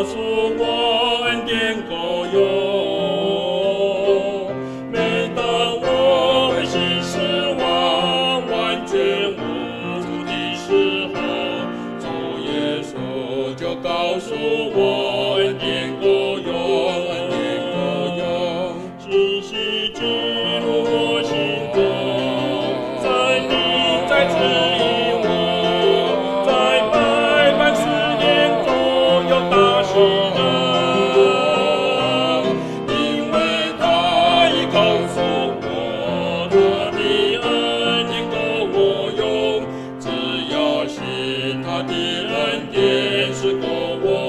告诉我恩典够用。每当我灰心失望、完全无助的时候，主耶稣就告诉我恩典够用，恩典够用，信息进入我心中，真理再指引我，在百般试炼中有大喜乐，因为他已告诉我，他的恩典够我用，只要信他的恩典是够我